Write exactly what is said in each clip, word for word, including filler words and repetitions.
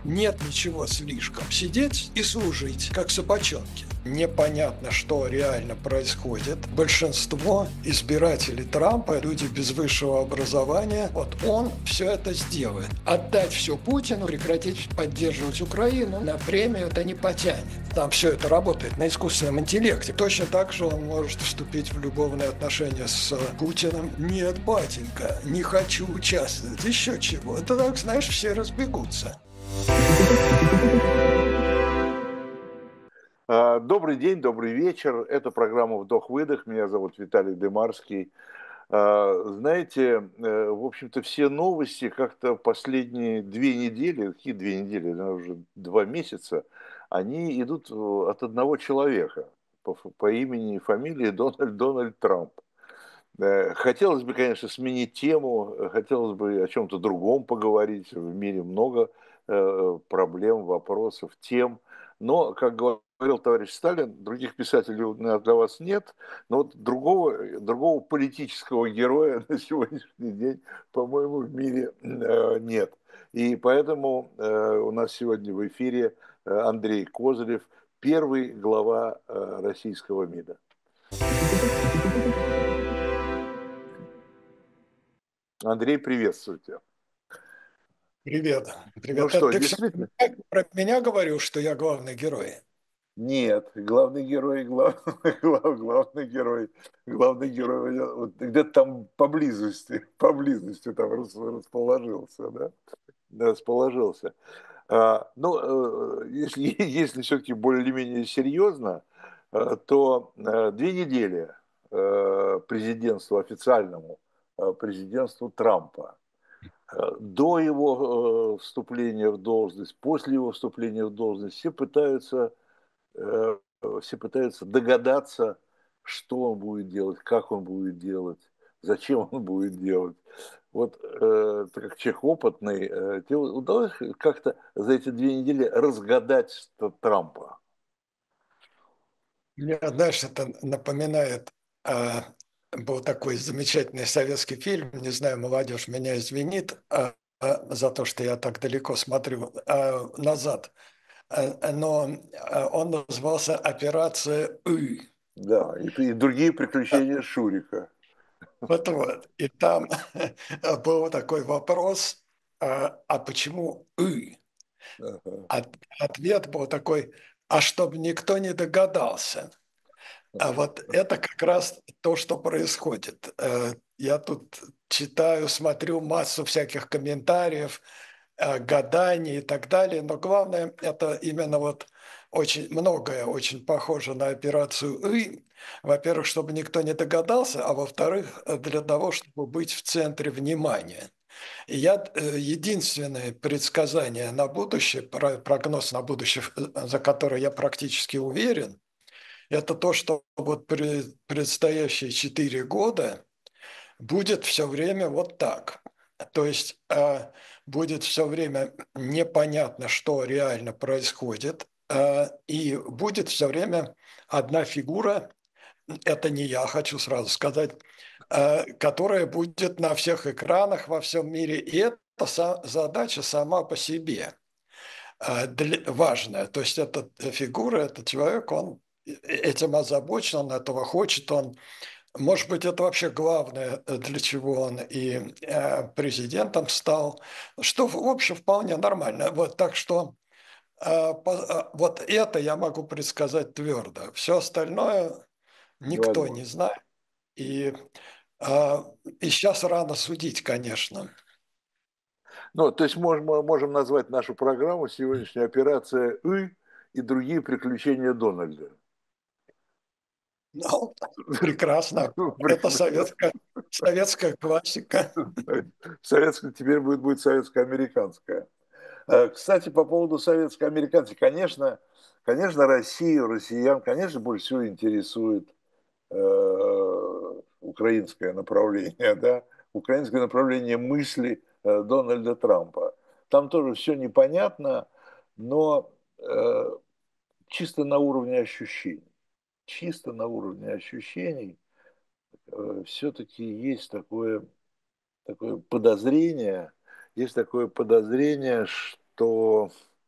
Нет ничего слишком. Сидеть и служить, как собачонки. Непонятно, что реально происходит. Большинство избирателей Трампа, люди без высшего образования, вот он все это сделает. Отдать все Путину, прекратить поддерживать Украину, на премию это не потянет. Там все это работает на искусственном интеллекте. Точно так же он может вступить в любовные отношения с Путиным. Нет, батенька, не хочу участвовать. Еще чего. Это так, знаешь, все разбегутся. Добрый день, добрый вечер. Это программа «Вдох-выдох». Меня зовут Виталий Демарский. Знаете, в общем-то, все новости как-то последние две недели, какие две недели, наверное, уже два месяца, они идут от одного человека по, по имени и фамилии Дональд, Дональд Трамп. Хотелось бы, конечно, сменить тему, хотелось бы о чем-то другом поговорить. В мире много проблем, вопросов, тем. Но, как говорил товарищ Сталин, других писателей для вас нет, но вот другого, другого политического героя на сегодняшний день, по-моему, в мире нет. И поэтому у нас сегодня в эфире Андрей Козырев, первый глава российского МИДа. Андрей, приветствую тебя. Привет. Привет. Ну Это что, ты все действительно? про меня говорил, что я главный герой? Нет, главный герой, глав, глав, главный герой, главный герой вот где-то там поблизости, поблизости там расположился, да, да расположился. А, ну, если, если все-таки более-менее серьезно, то две недели президентству официальному, президентству Трампа. До его вступления в должность, после его вступления в должность, все пытаются, все пытаются догадаться, что он будет делать, как он будет делать, зачем он будет делать. Вот э, ты как человек опытный, э, тебе удалось как-то за эти две недели разгадать Трампа? Мне, знаешь, это напоминает, а, был такой замечательный советский фильм, не знаю, молодежь меня извинит а, а, за то, что я так далеко смотрю а, назад, а, но а, он назывался «Операция Ы». Да, и, и другие приключения Шурика. Вот, вот. И там был такой вопрос, а, а почему «ы»? Ага. От- ответ был такой, а чтобы никто не догадался. А вот это как раз то, что происходит. Э, Я тут читаю, смотрю массу всяких комментариев, э, гаданий и так далее, но главное, это именно вот очень многое очень похоже на операцию «И». Во-первых, чтобы никто не догадался, а во-вторых, э, для того, чтобы быть в центре внимания. И я э, единственное предсказание на будущее, про- прогноз на будущее, э, за который я практически уверен, это то, что вот при предстоящие четыре года будет все время вот так. То есть э, будет все время непонятно, что реально происходит, э, и будет все время одна фигура, это не я, хочу сразу сказать, э, которая будет на всех экранах во всем мире, и это са- задача сама по себе э, для- важная. То есть эта фигура, этот человек, он этим озабочен, он этого хочет, он, может быть, это вообще главное, э, для чего он и э, президентом стал, что, в общем, вполне нормально. Вот, так что э, по- э, вот это я могу предсказать твердо. Все остальное никто не Невозможно. знает. И, э, и сейчас рано судить, конечно. Ну, то есть можем, можем назвать нашу программу сегодняшняя «Операция И» и другие приключения Дональда. Ну, прекрасно. Это Прекрасно. советская, советская классика. Советская, теперь будет, будет советско-американская. Э, Кстати, по поводу советско-американской, конечно, конечно, Россию, россиян, конечно, больше всего интересует э, украинское направление, да, украинское направление мысли э, Дональда Трампа. Там тоже все непонятно, но э, чисто на уровне ощущений, чисто на уровне ощущений э, все-таки есть такое, такое подозрение, есть такое подозрение, что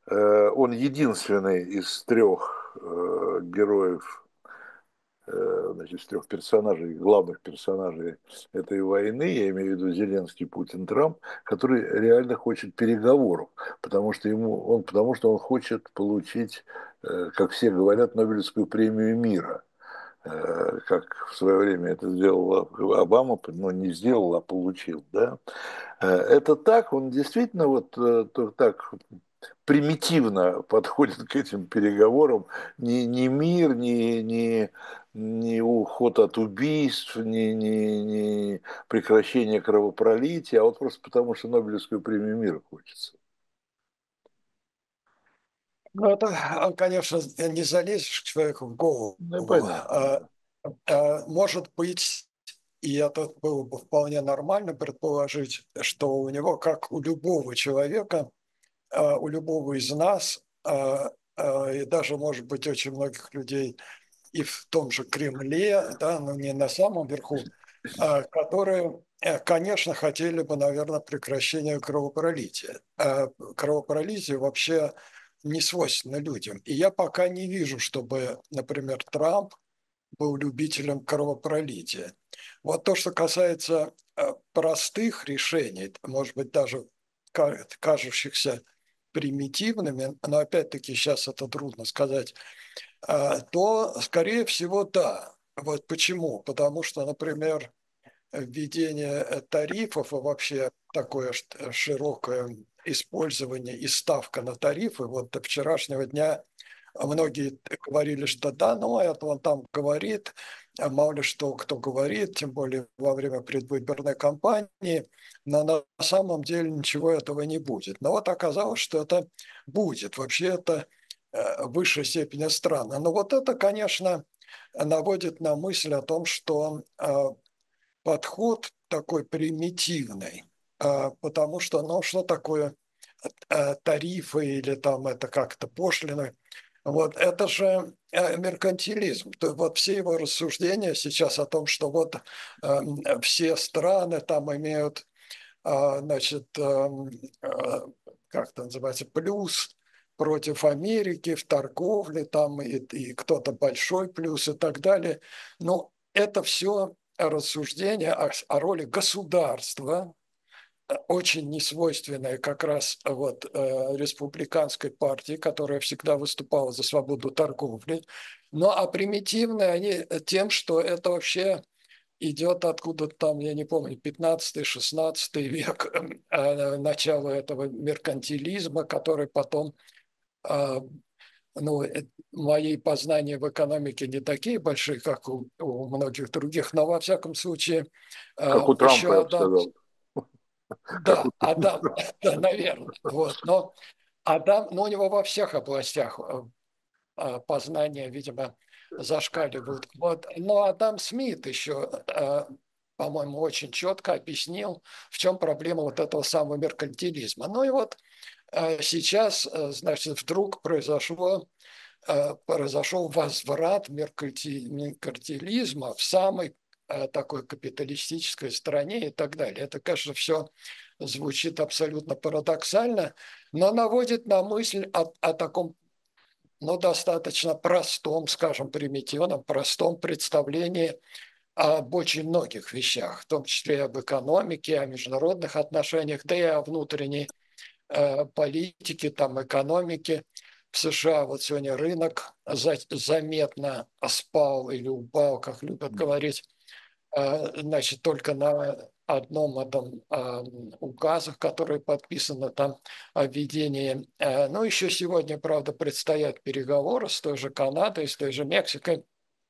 Э, он единственный из трех э, героев, э, значит, из трех персонажей, главных персонажей этой войны, я имею в виду Зеленский, Путин, Трамп, который реально хочет переговоров, потому что ему, он, потому что он хочет получить, э, как все говорят, Нобелевскую премию мира, э, как в свое время это сделал Обама, но не сделал, а получил, да. Э, Это так, он действительно вот э, то- так примитивно подходит к этим переговорам. Ни, ни мир, ни, ни, ни уход от убийств, ни, ни, ни прекращение кровопролития, а вот просто потому, что Нобелевскую премию мира хочется. Ну, это, а, конечно, не залезешь к человеку в голову. Ну, понятно, А, да. а, Может быть, и это было бы вполне нормально предположить, что у него, как у любого человека, а, у любого из нас, а, а, и даже, может быть, очень многих людей и в том же Кремле, да, но не на самом верху, а, которые, э, конечно, хотели бы, наверное, прекращения кровопролития. А кровопролитие вообще не свойственно людям. И я пока не вижу, чтобы, например, Трамп был любителем кровопролития. Вот то, что касается э, простых решений, может быть, даже ка- кажущихся примитивными, но опять-таки сейчас это трудно сказать, а, то, скорее всего, да. Вот почему? Потому что, например, введение э, тарифов и вообще такое ш- э, широкое использование и ставка на тарифы, вот до вчерашнего дня многие говорили, что да, ну это он там говорит, а мало ли что кто говорит, тем более во время предвыборной кампании, но на самом деле ничего этого не будет. Но вот оказалось, что это будет. Вообще это э, в высшей степени странно. Но вот это, конечно, наводит на мысль о том, что э, подход такой примитивный, а, потому что, ну, что такое э, тарифы или там это как-то пошлины? Вот это же э, меркантилизм. То вот все его рассуждения сейчас о том, что вот э, все страны там имеют, а, значит, эм, э, как это называется, плюс против Америки в торговле там и, и кто-то большой плюс и так далее. Но это все рассуждение о, о роли государства, э, очень несвойственное как раз вот э, республиканской партии, которая всегда выступала за свободу торговли. Ну а примитивные они тем, что это вообще идет откуда-то там, я не помню, пятнадцатый шестнадцатый век, э, начало этого меркантилизма, который потом, э, ну, э, мои познания в экономике не такие большие, как у, у многих других, но во всяком случае э, Как у Трампа, еще я бы Адам, сказал. Как у... да, Адам, да, наверное, вот, но Адам, ну, у него во всех областях э, а, познания, видимо, зашкаливают. Вот. Но Адам Смит еще, э, по-моему, очень четко объяснил, в чем проблема вот этого самого меркантилизма. Ну и вот э, сейчас, э, значит, вдруг произошло, э, произошел возврат мерканти- меркантилизма в самой э, такой капиталистической стране и так далее. Это, конечно, все звучит абсолютно парадоксально, но наводит на мысль о, о таком, но достаточно простом, скажем, примитивном, простом представлении об очень многих вещах, в том числе и об экономике, о международных отношениях, да и о внутренней э, политике, там, экономике. В США вот сегодня рынок за, заметно спал или упал, как любят говорить, э, значит, только на одном этом э, указах, которые подписаны там о введении. Э, ну, еще сегодня, правда, предстоят переговоры с той же Канадой, с той же Мексикой,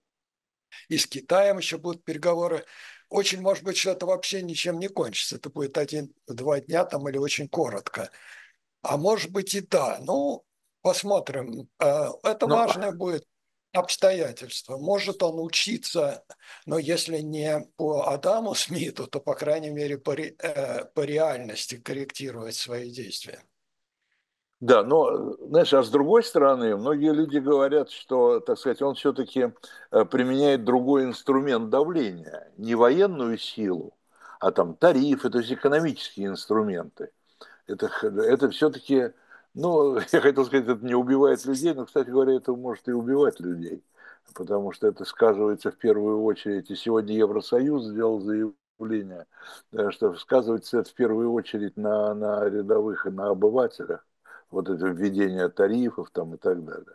и с Китаем еще будут переговоры. Очень может быть, что это вообще ничем не кончится. Это будет один-два дня там или очень коротко. А может быть и да. Ну, посмотрим. Э, Это Ну, важное будет обстоятельство. Может он учиться, но если не по Адаму Смиту, то, по крайней мере, по, ре- э, по реальности корректировать свои действия. да, но, знаешь, а с другой стороны, многие люди говорят, что, так сказать, он все-таки применяет другой инструмент давления, не военную силу, а там тарифы, то есть экономические инструменты. Это, х- это все-таки Ну, я хотел сказать, это не убивает людей, но, кстати говоря, это может и убивать людей, потому что это сказывается в первую очередь, и сегодня Евросоюз сделал заявление, э, что сказывается это в первую очередь на, на рядовых и на обывателях, вот это введение тарифов там и так далее.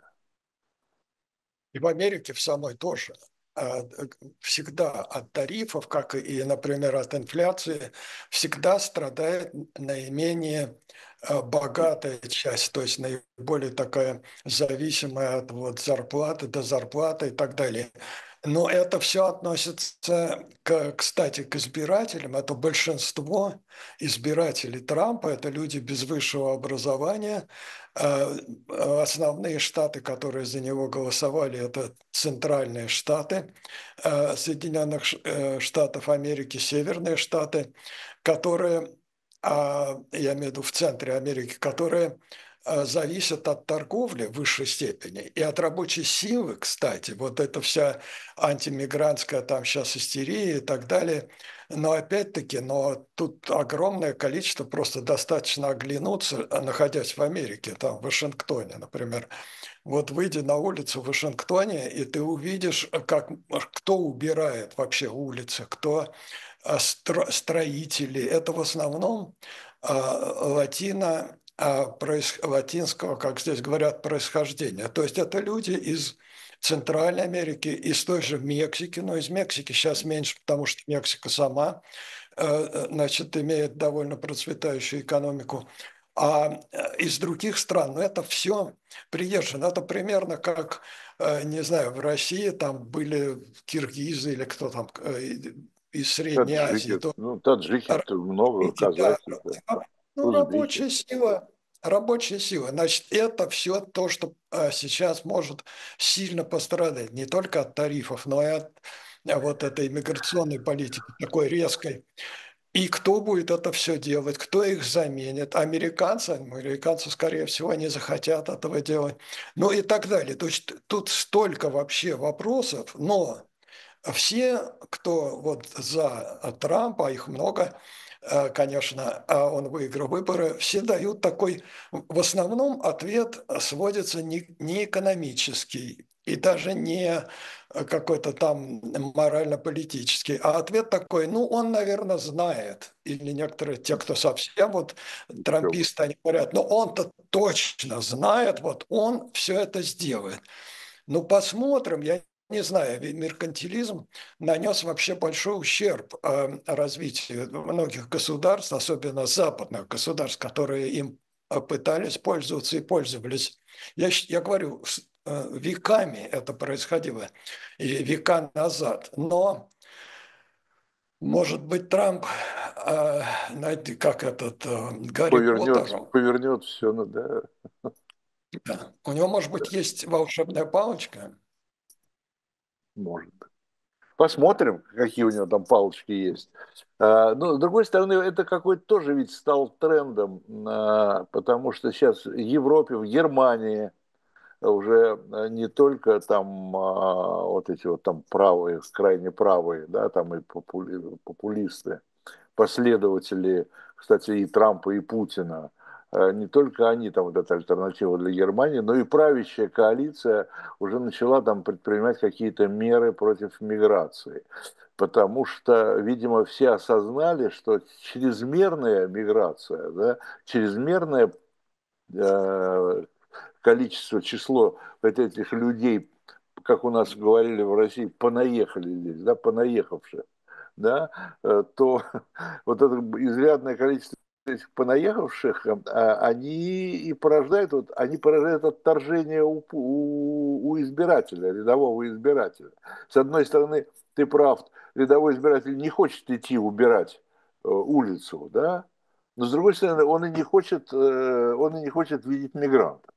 И в Америке в самой тоже. А, э, Всегда от тарифов, как и, например, от инфляции, всегда страдает наименее э, богатая часть, то есть наиболее такая зависимая от вот зарплаты до зарплаты и так далее. Но это все относится, к, кстати, к избирателям. Это большинство избирателей Трампа, это люди без высшего образования. Э, Основные штаты, которые за него голосовали, это центральные штаты э, Соединенных Ш- э, Штатов Америки, северные штаты, которые, а, я имею в виду в центре Америки, которые а, зависят от торговли в высшей степени и от рабочей силы, кстати. Вот эта вся антимигрантская там сейчас истерия и так далее. Но опять-таки, но тут огромное количество, просто достаточно оглянуться, а, находясь в Америке, там в Вашингтоне, например. Вот выйди на улицу в Вашингтоне, и ты увидишь, как, кто убирает вообще улицы, кто а, стро- строители. Это в основном а, латино, а, проис- латинского, как здесь говорят, происхождения. То есть это люди из Центральной Америки, из той же Мексики, но из Мексики сейчас меньше, потому что Мексика сама э, э, значит, имеет довольно процветающую экономику. А э, из других стран, ну, это все приезжие. Ну, это примерно как, э, не знаю, в России там были киргизы или кто там э, из Средней Азии. Таджики, То ну, таджики то много, видите, да, казахи, да, а, ну, узбеки. рабочая сила, рабочая сила. Значит, это все то, что а, сейчас может сильно пострадать не только от тарифов, но и от а, вот этой миграционной политики такой резкой. И кто будет это все делать? Кто их заменит? Американцы? Американцы, скорее всего, не захотят этого делать. Ну и так далее. То есть тут столько вообще вопросов, но все, кто вот за Трампа, а их много, э, конечно, а он выиграл выборы, все дают такой, в основном ответ сводится не, не экономический и даже не э, какой-то там морально-политический, а ответ такой, ну, он, наверное, знает, или некоторые, те, кто совсем вот Еще бы. трамписты, они говорят, ну, он-то точно знает, вот он все это сделает. Ну, посмотрим. Я не знаю, ведь меркантилизм нанес вообще большой ущерб э, развитию многих государств, особенно западных государств, которые им э, пытались пользоваться и пользовались. Я, щ- я говорю, с- э, веками это происходило, и века назад. Но, может быть, Трамп, э, знаете, как этот э, Гарри Повернет, Поттер, повернет все, ну, да, да, у него, может быть, есть волшебная палочка. может. Посмотрим, какие у него там палочки есть. А, но, с другой стороны, это какой-то тоже ведь стал трендом, а, потому что сейчас в Европе, в Германии уже а, не только там а, вот эти вот там правые, крайне правые, да, там и попули- популисты, последователи, кстати, и Трампа, и Путина, э, не только они, там вот эта альтернатива для Германии, но и правящая коалиция уже начала там предпринимать какие-то меры против миграции. Потому что, видимо, все осознали, что чрезмерная миграция, да, чрезмерное э, количество, число вот этих людей, как у нас говорили в России, понаехали здесь, да, понаехавших, да, э, то вот это изрядное количество этих понаехавших, э, а, они и порождают, вот, они порождают отторжение у, у, у избирателя, рядового избирателя. С одной стороны, ты прав, рядовой избиратель не хочет идти убирать э, улицу, да, но с другой стороны, он и не хочет, э, он и не хочет видеть мигранта.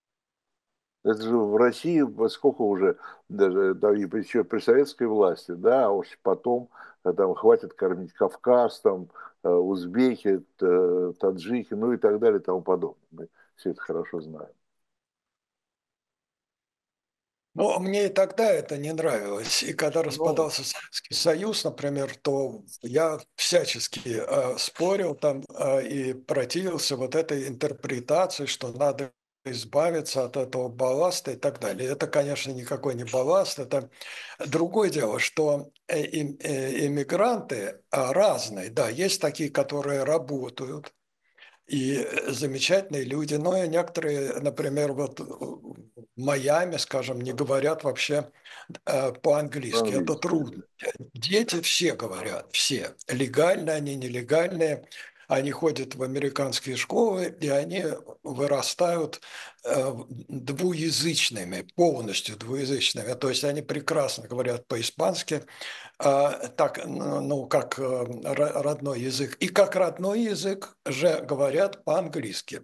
Это же в России сколько уже, даже да, и еще при советской власти, да, а уж потом э, там хватит кормить Кавказ, там, э, узбеки, т- таджики, ну и так далее и тому подобное. Мы все это хорошо знаем. Ну, мне и тогда это не нравилось. И когда Ну, распадался Советский Союз, например, то я всячески э, спорил там э, и противился вот этой интерпретации, что надо избавиться от этого балласта и так далее. Это, конечно, никакой не балласт. Это другое дело, что э, им- э, иммигранты а, разные. Да, есть такие, которые работают, и э, замечательные люди. Но и некоторые, например, вот в Майами, скажем, не говорят вообще э, по-английски. Это по-английски. трудно. Дети все говорят, все. Легальные они, нелегальные. Они ходят в американские школы, и они вырастают э, двуязычными, полностью двуязычными. То есть они прекрасно говорят по-испански, а, так, ну, ну, как э, ро- родной язык. И как родной язык же говорят по-английски.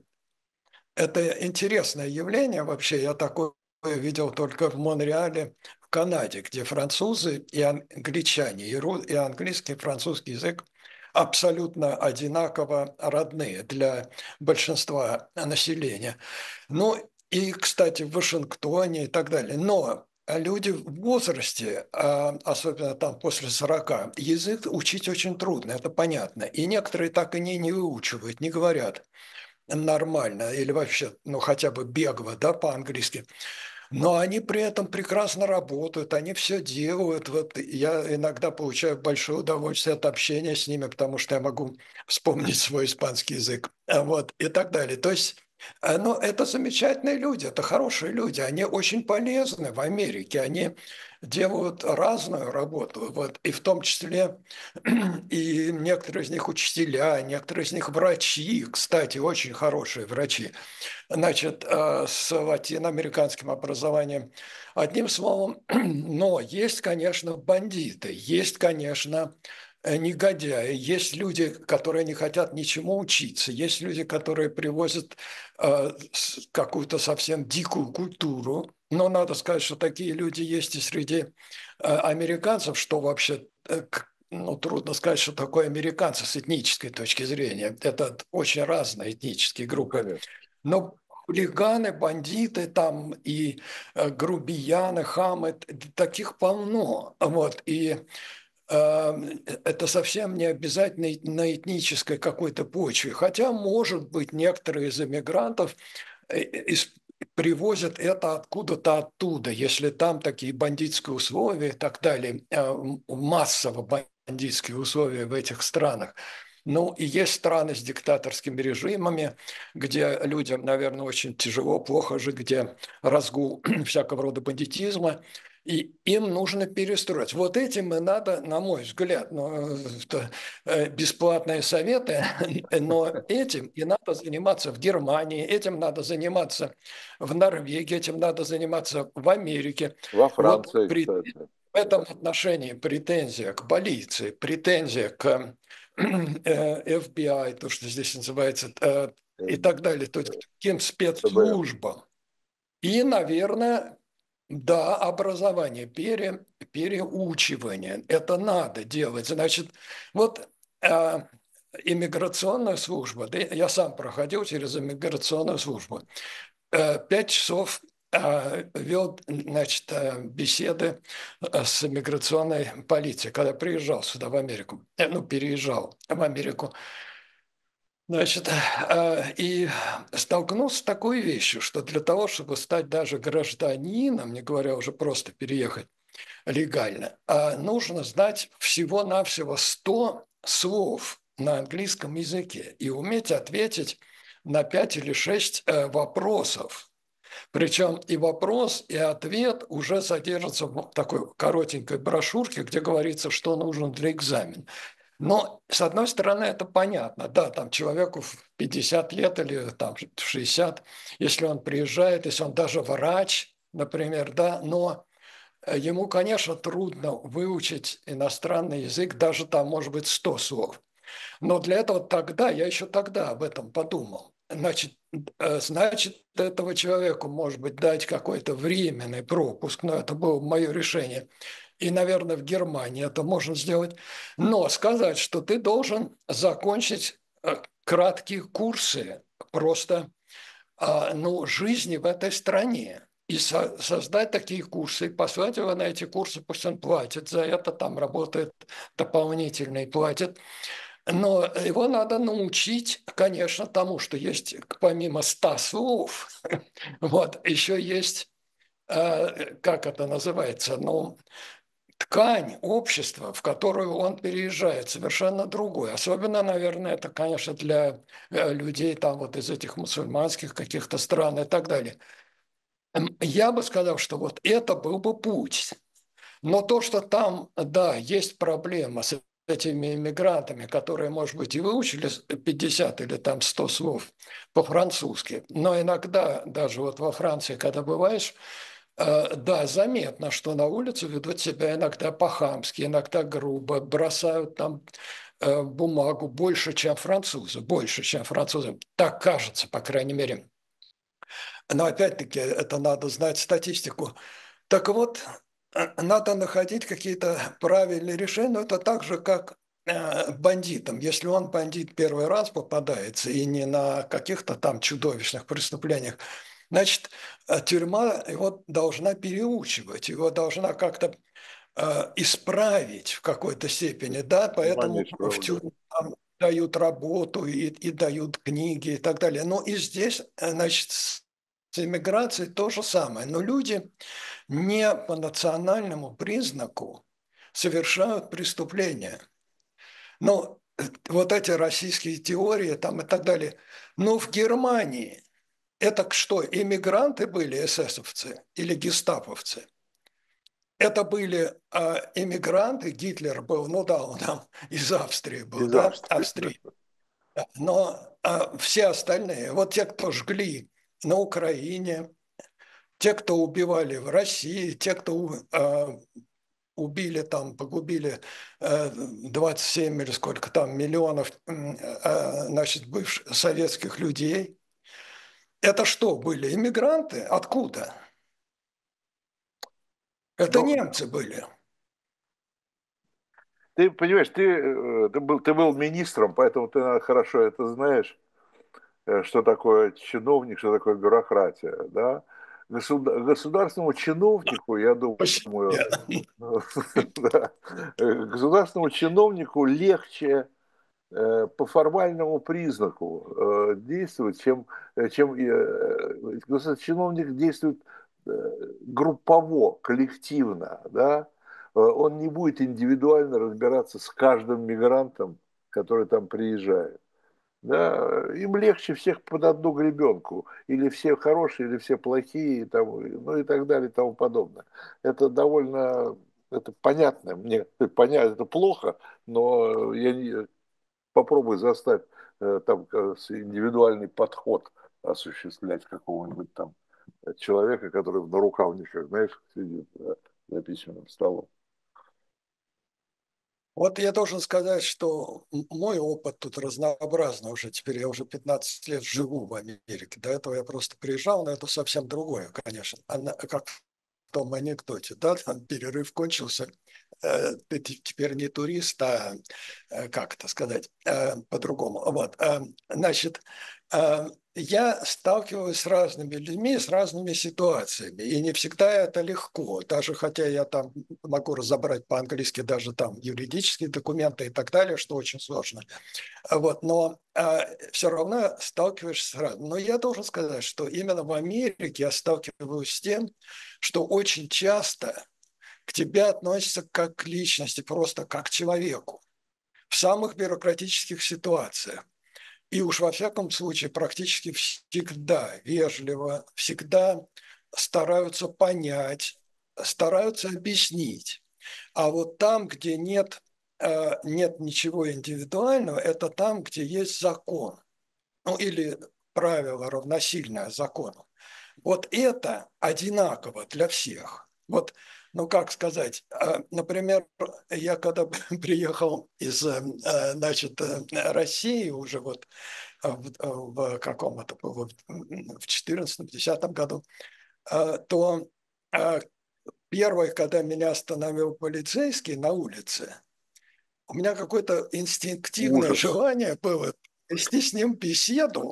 Это интересное явление вообще. Я такое видел только в Монреале, в Канаде, где французы и англичане, и, ру- и английский, и французский язык абсолютно одинаково родные для большинства населения. Ну и, кстати, в Вашингтоне и так далее. Но люди в возрасте, а, особенно там после сорока, язык учить очень трудно, это понятно. И некоторые так и не, не выучивают, не говорят нормально или вообще, ну, хотя бы бегло, да, по-английски. Но они при этом прекрасно работают, они все делают. Вот я иногда получаю большое удовольствие от общения с ними, потому что я могу вспомнить свой испанский язык, а, вот, и так далее. То есть, э, ну, это замечательные люди, это хорошие люди, они очень полезны в Америке, они делают разную работу, вот, и в том числе и некоторые из них учителя, некоторые из них врачи, кстати, очень хорошие врачи, значит, э, с латиноамериканским образованием. Одним словом, но есть, конечно, бандиты, есть, конечно, э, негодяи, есть люди, которые не хотят ничему учиться, есть люди, которые привозят э, с- какую-то совсем дикую культуру. Но надо сказать, что такие люди есть и среди э, американцев, что вообще э, к- ну, трудно сказать, что такое американцы с этнической точки зрения. Это очень разные этнические Ну, группы. конечно. Но хулиганы, бандиты там и э, грубияны, хамы, т- таких полно. Вот. И э, это совсем не обязательно на этнической какой-то почве. Хотя, может быть, некоторые из эмигрантов э, из- привозят это откуда-то оттуда, если там такие бандитские условия и так далее, э, м- массово бандитские условия в этих странах. Ну, и есть страны с диктаторскими режимами, где людям, наверное, очень тяжело, плохо жить, где разгул всякого рода бандитизма, и им нужно перестроить. Вот этим и надо, на мой взгляд, ну, это, э, бесплатные советы, но этим и надо заниматься в Германии, этим надо заниматься в Норвегии, этим надо заниматься в Америке. Во Вот Франции, при кстати. в этом отношении претензия к полиции, претензия к э, эф би ай, то, что здесь называется, э, и Э, так далее, то есть к таким ФБР. спецслужбам. И, наверное, да, образование, пере, переучивание. Это надо делать. Значит, вот э, иммиграционная служба, да, я сам проходил через иммиграционную службу, э, пять часов э, вел, значит, э, беседы э, с иммиграционной полицией, когда приезжал сюда в Америку, Э, ну, переезжал в Америку. Значит, э, и столкнулся с такой вещью, что для того, чтобы стать даже гражданином, не говоря уже просто переехать легально, а нужно знать всего-навсего сто слов на английском языке и уметь ответить на пять или шесть э, вопросов. Причем и вопрос, и ответ уже содержатся в такой коротенькой брошюрке, где говорится, что нужно для экзамена. Но, с одной стороны, это понятно. Да, там человеку в пятьдесят лет или там в шестьдесят, если он приезжает, если он даже врач, например, да, но э, ему, конечно, трудно выучить иностранный язык, даже там, может быть, сто слов. Но для этого тогда, я еще тогда об этом подумал. Значит, э, значит, этого человеку, может быть, дать какой-то временный пропуск, но это было мое решение. И, наверное, в Германии это можно сделать. Но сказать, что ты должен закончить э, краткие курсы просто а, ну, жизни в этой стране. и со- создать такие курсы, и послать его на эти курсы, пусть он платит за это, там работает дополнительно и платит. Но его надо научить, конечно, тому, что есть помимо ста слов, вот, еще есть, э, как это называется, ну, ткань общества, в которую он переезжает, совершенно другой. Особенно, наверное, это, конечно, для э, людей там вот из этих мусульманских каких-то стран и так далее. М, Я бы сказал, что вот это был бы путь. Но то, что там, да, есть проблема с этими иммигрантами, которые, может быть, и выучили пятьдесят или там сто слов по-французски, но иногда, даже вот во Франции, когда бываешь, э, да, заметно, что на улице ведут себя иногда по-хамски, иногда грубо, бросают там э, бумагу больше, чем французы, больше, чем французы. Так кажется, по крайней мере. Но опять-таки это надо знать статистику. Так вот, э, надо находить какие-то правильные решения, но это так же, как э, бандитам. Если он бандит первый раз попадается и не на каких-то там чудовищных преступлениях, значит, э, тюрьма его должна переучивать, его должна как-то э, исправить в какой-то степени, да, Внимание, поэтому в правда. тюрьме там дают работу и, и дают книги и так далее. Но и здесь, э, значит, с с иммиграцией то же самое. Но люди не по национальному признаку совершают преступления. Ну, э, вот эти российские теории там и так далее. Но в Германии это что, иммигранты были эсэсовцы или гестаповцы? Это были а, иммигранты, Гитлер был, ну да, он там из Австрии был, Из да, Австрии, да. Австрии. Да. Но а, все остальные, вот те, кто жгли на Украине, те, кто убивали в России, те, кто а, убили там, погубили э, двадцать семь или сколько там миллионов э, значит, бывших советских людей. Это что были? Иммигранты? Откуда? Это Ну, немцы были. ты понимаешь, ты, э, ты был, ты был министром, поэтому ты наверное, хорошо это знаешь, э, что такое чиновник, что такое бюрократия, да? Государ- Государственному чиновнику, я думаю, да, э, государственному чиновнику легче э, по формальному признаку э, действовать, чем, э, чем э, государственный чиновник действует э, группово, коллективно, да, Э, он не будет индивидуально разбираться с каждым мигрантом, который там приезжает. Да, им легче всех под одну гребенку. Или все хорошие, или все плохие, и там, ну и так далее, и тому подобное. Это довольно, это понятно. Мне понятно, это плохо, но я не, попробуй заставь э, там э, индивидуальный подход осуществлять какого-нибудь там человека, который на рукавниках, знаешь, сидит да, за письменным столом. Вот я должен сказать, что мой опыт тут разнообразный уже. Теперь я уже пятнадцать лет живу в Америке. До этого я просто приезжал, но это совсем другое, конечно. Она, как в том анекдоте, да, там перерыв кончился, э, ты теперь не турист, а, э, как это сказать, э, по-другому. Вот, э, значит, э, я сталкиваюсь с разными людьми, с разными ситуациями, и не всегда это легко, даже хотя я там могу разобрать по-английски даже там юридические документы и так далее, что очень сложно. Вот, но а, все равно сталкиваешься с разным. Но я должен сказать, что именно в Америке я сталкиваюсь с тем, что очень часто к тебе относятся как к личности, просто как к человеку в самых бюрократических ситуациях. И уж во всяком случае практически всегда вежливо, всегда стараются понять, стараются объяснить. А вот там, где нет, э, нет ничего индивидуального, это там, где есть закон. Ну или правило равносильное закону. Вот это одинаково для всех. Вот, ну как сказать, э, например, я когда приехал из, э, э, значит, э, России уже вот э, в, э, в каком это было, в четырнадцатом-десятом году, э, то э, первое, когда меня остановил полицейский на улице, у меня какое-то инстинктивное Ужас. желание было вести с ним беседу,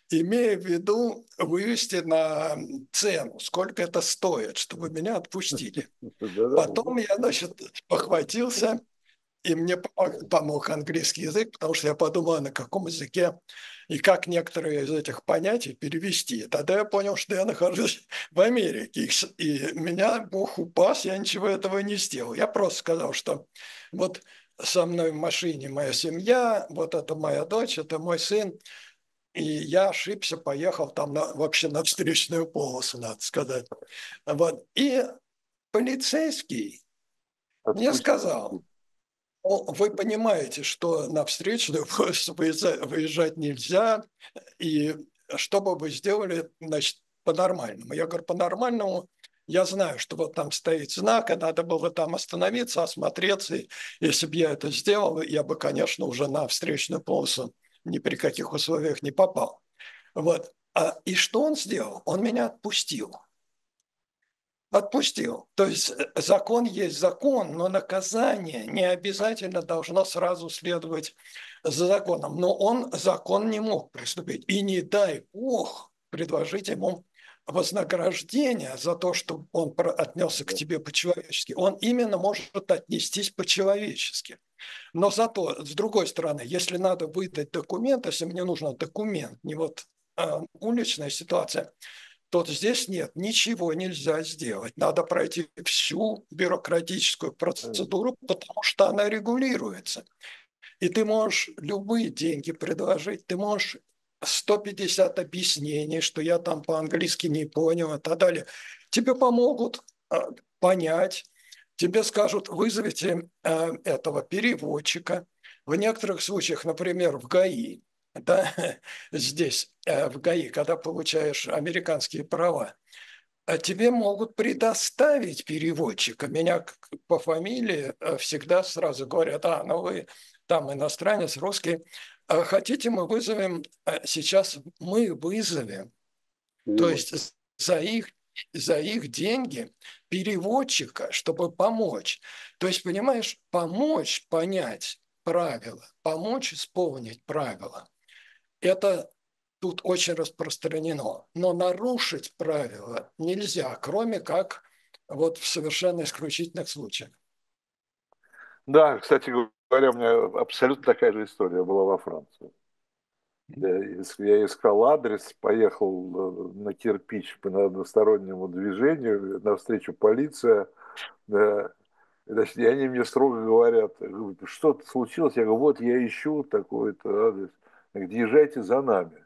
имея в виду вывести на цену, сколько это стоит, чтобы меня отпустили. Потом я, значит, похватился, и мне помог, помог английский язык, потому что я подумал, на каком языке и как некоторые из этих понятий перевести. Тогда я понял, что я нахожусь в Америке, и меня Бог упас, я ничего этого не сделал. Я просто сказал, что вот со мной в машине моя семья, вот это моя дочь, это мой сын, и я ошибся, поехал там на, вообще на встречную полосу, надо сказать. Вот. И полицейский мне сказал: «О, вы понимаете, что на встречную полосу выезжать нельзя, и что бы вы сделали, значит, по-нормальному?» Я говорю: по-нормальному я знаю, что вот там стоит знак, и надо было там остановиться, осмотреться. И если бы я это сделал, я бы, конечно, уже на встречную полосу ни при каких условиях не попал. Вот. А, и что он сделал? Он меня отпустил. Отпустил. То есть э, закон есть закон, но наказание не обязательно должно сразу следовать за законом. Но он закон не мог приступить. И не дай Бог предложить ему вознаграждение за то, что он отнесся к тебе по-человечески. Он именно может отнестись по-человечески. Но зато, с другой стороны, если надо выдать документ, если мне нужен документ, не вот э, уличная ситуация, то здесь нет, ничего нельзя сделать. Надо пройти всю бюрократическую процедуру, потому что она регулируется. И ты можешь любые деньги предложить, ты можешь сто пятьдесят объяснений, что я там по-английски не понял и так далее. Тебе помогут а, понять, тебе скажут: вызовите а, этого переводчика. В некоторых случаях, например, в ГАИ, да, здесь, э, в ГАИ, когда получаешь американские права, а тебе могут предоставить переводчика. Меня по фамилии э, всегда сразу говорят: а, ну вы там иностранец, русский, а хотите, мы вызовем, а сейчас мы вызовем, то есть за их, за их деньги переводчика, чтобы помочь. То есть, понимаешь, помочь понять правила, помочь исполнить правила. Это тут очень распространено. Но нарушить правила нельзя, кроме как вот в совершенно исключительных случаях. Да, кстати говоря, у меня абсолютно такая же история была во Франции. Я искал адрес, поехал на кирпич по одностороннему движению, навстречу полиция. Да. Значит, и они мне строго говорят: что-то случилось? Я говорю: вот я ищу такой-то адрес. Говорят: езжайте за нами.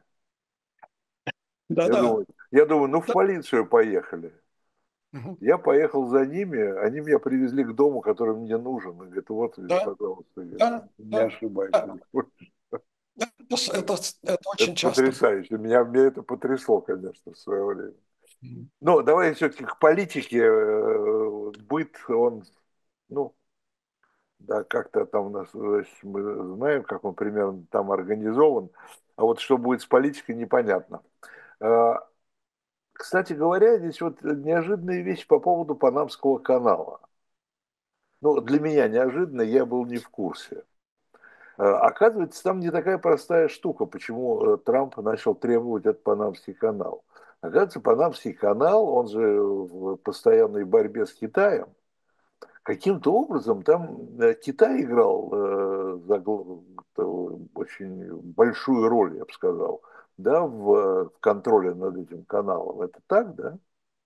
Я Да-да. думаю, я думаю, ну в Да. полицию поехали. Мгм. Я поехал за ними, они меня привезли к дому, который мне нужен. И говорят: вот, Да, пожалуйста, да, не да, ошибайся. да. Да, Это, это, это Это очень часто. потрясающе. Меня, меня это потрясло, конечно, в свое время. Мгм. Но давай все-таки к политике. Э, Быт, он, ну, да, как-то там у нас, значит, мы знаем, как он примерно там организован. А вот что будет с политикой, непонятно. А, Кстати говоря, здесь вот неожиданная вещь по поводу Панамского канала. Ну, для меня неожиданно, я был не в курсе. А, Оказывается, там не такая простая штука, почему э, Трамп начал требовать этот Панамский канал. Оказывается, Панамский канал, он же в постоянной борьбе с Китаем, каким-то образом там э, Китай играл э, за гл- очень большую роль, я бы сказал, да, в, в контроле над этим каналом. Это так, да?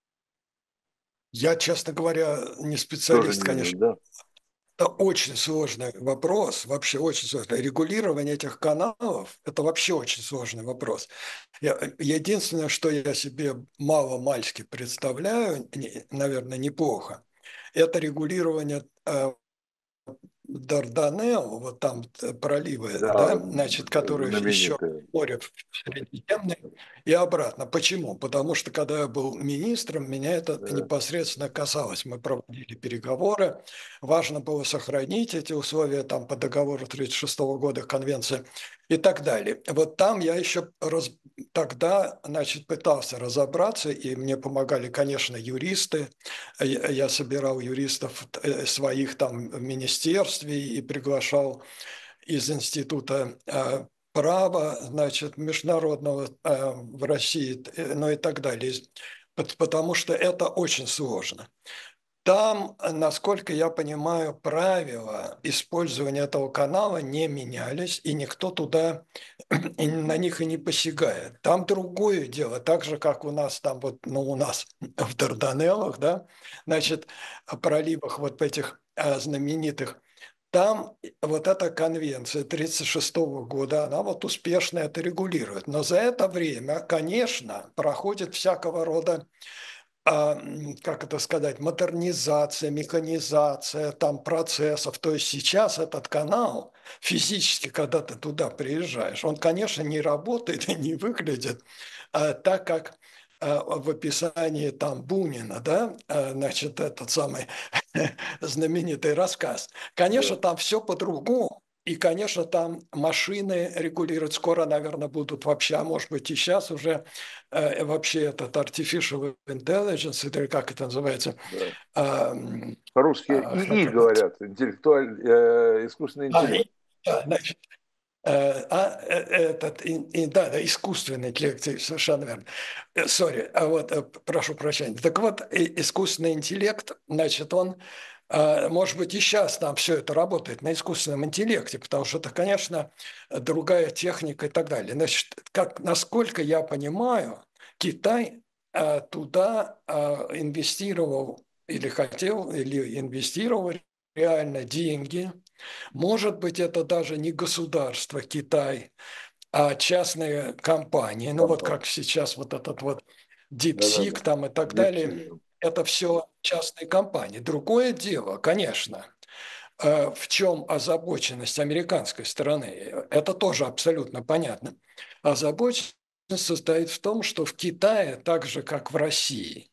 Я, честно говоря, не Тоже специалист, не, конечно. да. Это очень сложный вопрос, вообще очень сложный. Регулирование этих каналов – это вообще очень сложный вопрос. Я, единственное, что я себе мало-мальски представляю, не- наверное, неплохо, это регулирование э, Дарданелл, вот там э, проливы, Да, да, значит, которые еще знаменитые. море в Средиземное и обратно. Почему? Потому что когда я был министром, меня это Да. непосредственно касалось. Мы проводили переговоры, важно было сохранить эти условия там по договору тридцать шестого года, конвенции и так далее. Вот там я еще раз, тогда, значит, пытался разобраться, и мне помогали, конечно, юристы. Я, я собирал юристов э, своих там в министерстве и приглашал из института э, права, значит, международного э, в России, э, ну и так далее, Пот- потому что это очень сложно. Там, насколько я понимаю, правила использования этого канала не менялись, и никто туда и на них и не посягает. Там другое дело, так же, как у нас там, вот, ну, у нас в Дарданеллах, да, значит, проливах вот этих а, знаменитых, там вот эта конвенция тридцать шестого года, она вот успешно это регулирует. Но за это время, конечно, проходит всякого рода а, как это сказать, модернизация, механизация там процессов. То есть сейчас этот канал физически, когда ты туда приезжаешь, он, конечно, не работает и не выглядит а, так, как а, в описании там Бунина, да, а, значит, этот самый знаменитый рассказ. Конечно, Да. там все по-другому. И, конечно, там машины регулируют. Скоро, наверное, будут вообще, а может быть и сейчас уже э, вообще этот artificial intelligence, или как это называется, Да. а, По-русски а, ИИ как это, говорят, интеллектуаль... э, искусственный а, интеллект. и- да, значит, э, а, э, этот, и- и- да, да, искусственный интеллект, совершенно верно. Сори, а вот, э, прошу прощения. Так вот, и- искусственный интеллект, значит, он, э, может быть, и сейчас там все это работает на искусственном интеллекте, потому что это, конечно, другая техника и так далее. Значит, как, насколько я понимаю, Китай э, туда э, инвестировал или хотел, или инвестировал реально деньги. Может быть, это даже не государство Китай, а частные компании, ну вот Компания. как сейчас вот этот вот Да-да-да. DeepSeek там и так Дипси. далее, это все частные компании. Другое дело, конечно, э, в чем озабоченность американской стороны, это тоже абсолютно понятно. Озабоченность состоит в том, что в Китае, так же как в России,